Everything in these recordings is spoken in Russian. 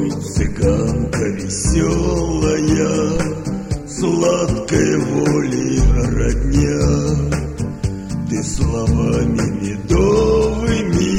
Ой, цыганка веселая, сладкой воли родня, ты словами медовыми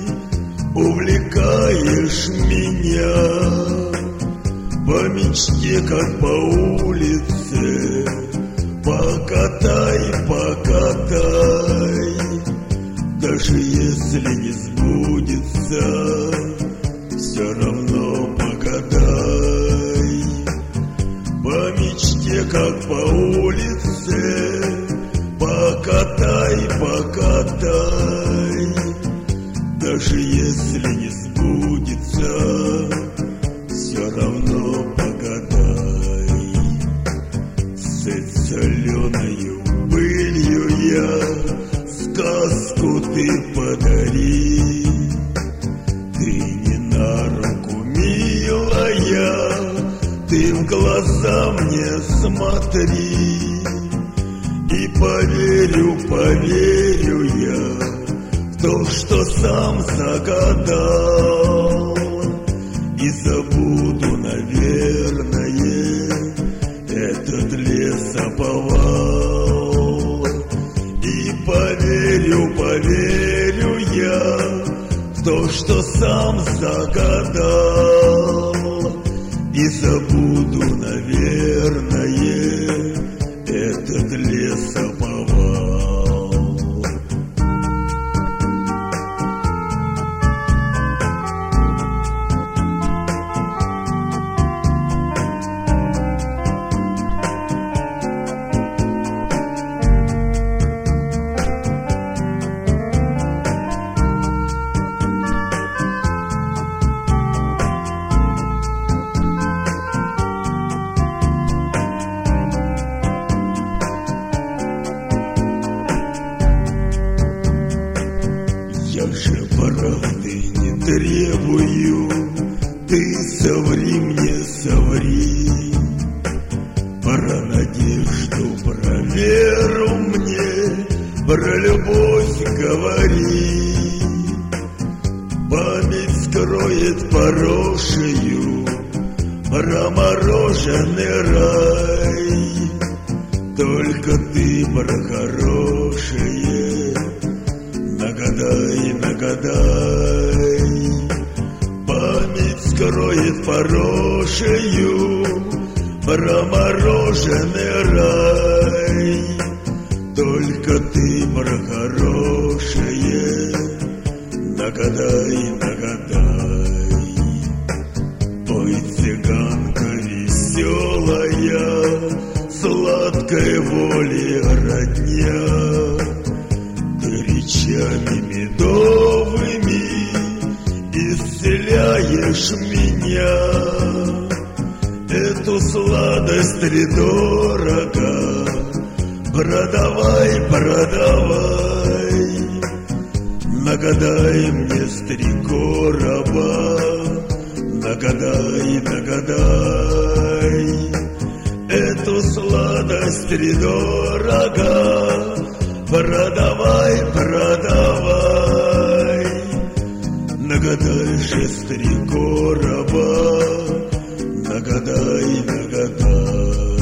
увлекаешь меня. По мечте, как по улице, покатай, покатай. Даже если не сбудется, все равно погадай. По мечте, как по улице, покатай, покатай. Даже если не сбудется, все равно погадай. Сыт соленою пылью я, сказку ты подари. Ты не на руку, милая, ты в глаза мне смотри. И поверю, поверю я в то, что сам загадал. И забуду, наверное, этот лесоповал. И поверю, поверю я в то, что сам загадал. И забуду, наверное, этот лесоповал. Я же правды не требую, ты соври мне, соври. Про надежду, про веру мне, про любовь говори. Память скроет порошею про мороженый рай. Только ты про хорошее нагадай, нагадай. Память скроет порошею про мороженый рай. Только ты про хорошее нагадай, нагадай. Ой, цыганка веселая, сладкой воли родня, речами медовыми исцеляешь меня. Эту сладость втридорого продавай, продавай. Нагадай мне с 3 короба, нагадай, нагадай. Эту сладость втридорого продавай, продавай. Нагадай же с 3 короба, нагадай, нагадай.